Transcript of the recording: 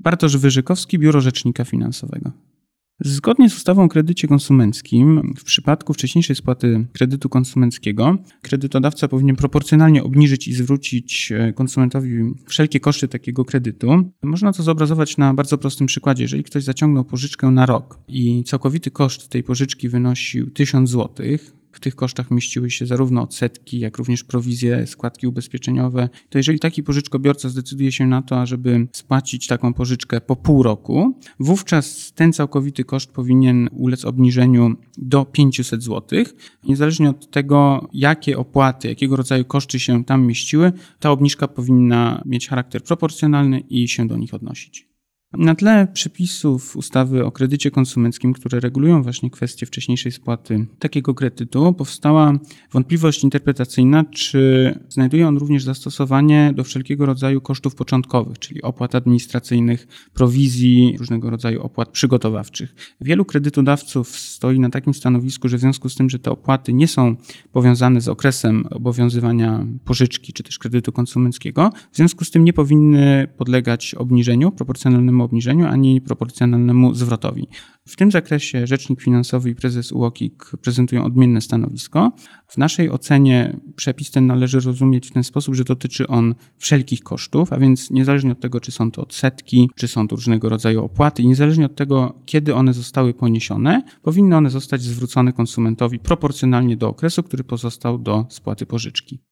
Bartosz Wyżykowski, Biuro Rzecznika Finansowego. Zgodnie z ustawą o kredycie konsumenckim, w przypadku wcześniejszej spłaty kredytu konsumenckiego, kredytodawca powinien proporcjonalnie obniżyć i zwrócić konsumentowi wszelkie koszty takiego kredytu. Można to zobrazować na bardzo prostym przykładzie. Jeżeli ktoś zaciągnął pożyczkę na rok i całkowity koszt tej pożyczki wynosił 1000 zł, w tych kosztach mieściły się zarówno odsetki, jak również prowizje, składki ubezpieczeniowe, to jeżeli taki pożyczkobiorca zdecyduje się na to, ażeby spłacić taką pożyczkę po pół roku, wówczas ten całkowity koszt powinien ulec obniżeniu do 500 zł. Niezależnie od tego, jakie opłaty, jakiego rodzaju koszty się tam mieściły, ta obniżka powinna mieć charakter proporcjonalny i się do nich odnosić. Na tle przepisów ustawy o kredycie konsumenckim, które regulują właśnie kwestię wcześniejszej spłaty takiego kredytu, powstała wątpliwość interpretacyjna, czy znajduje on również zastosowanie do wszelkiego rodzaju kosztów początkowych, czyli opłat administracyjnych, prowizji, różnego rodzaju opłat przygotowawczych. Wielu kredytodawców stoi na takim stanowisku, że w związku z tym, że te opłaty nie są powiązane z okresem obowiązywania pożyczki czy też kredytu konsumenckiego, w związku z tym nie powinny podlegać obniżeniu, proporcjonalnemu obniżeniu, ani proporcjonalnemu zwrotowi. W tym zakresie rzecznik finansowy i prezes UOKiK prezentują odmienne stanowisko. W naszej ocenie przepis ten należy rozumieć w ten sposób, że dotyczy on wszelkich kosztów, a więc niezależnie od tego, czy są to odsetki, czy są to różnego rodzaju opłaty, i niezależnie od tego, kiedy one zostały poniesione, powinny one zostać zwrócone konsumentowi proporcjonalnie do okresu, który pozostał do spłaty pożyczki.